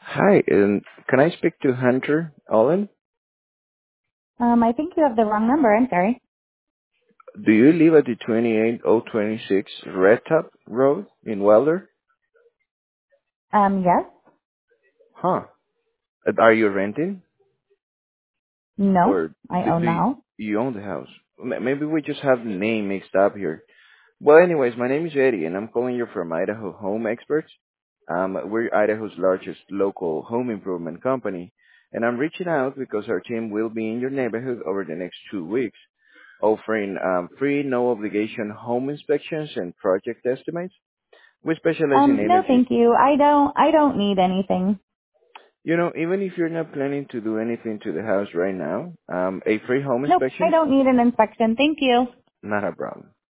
Hi, can I speak to Hunter Olin? I think you have the wrong number. I'm sorry. Do you live at the 28026 Red Top Road in Welder? Yes. Huh. Are you renting? No. Or I do, own do the you, house. you own the house? Maybe we just have the name mixed up here. Well, anyways, my name is Eddie, and I'm calling you from Idaho Home Experts. We're Idaho's largest local home improvement company, and I'm reaching out because our team will be in your neighborhood over the next 2 weeks, offering free, no obligation home inspections and project estimates. We specialize in No, energy. thank you. I don't need anything. Even if you're not planning to do anything to the house right now, a free home Nope. I inspection, don't need an inspection. Thank you. not a problem.